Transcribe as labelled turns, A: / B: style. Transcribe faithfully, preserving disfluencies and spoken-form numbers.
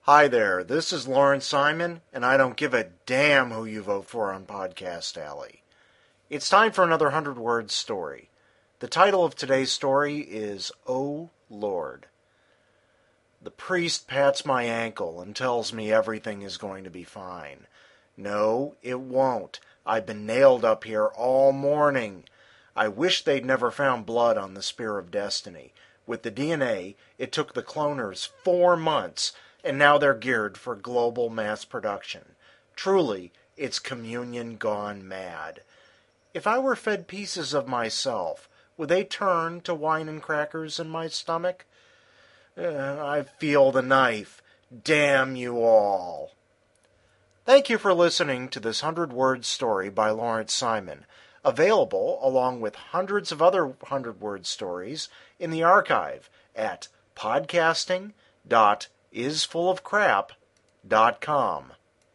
A: Hi there, this is Lawrence Simon, and I don't give a damn who you vote for on Podcast Alley. It's time for another hundred-word story. The title of today's story is Oh Lord. The priest pats my ankle and tells me everything is going to be fine. No, it won't. I've been nailed up here all morning. I wish they'd never found blood on the Spear of Destiny. With the D N A, it took the cloners four months, and now they're geared for global mass production. Truly, it's communion gone mad. If I were fed pieces of myself, would they turn to wine and crackers in my stomach? Uh, I feel the knife. Damn you all. Thank you for listening to this hundred-word story by Lawrence Simon, available along with hundreds of other hundred-word stories in the archive at podcasting dot is full of crap dot com.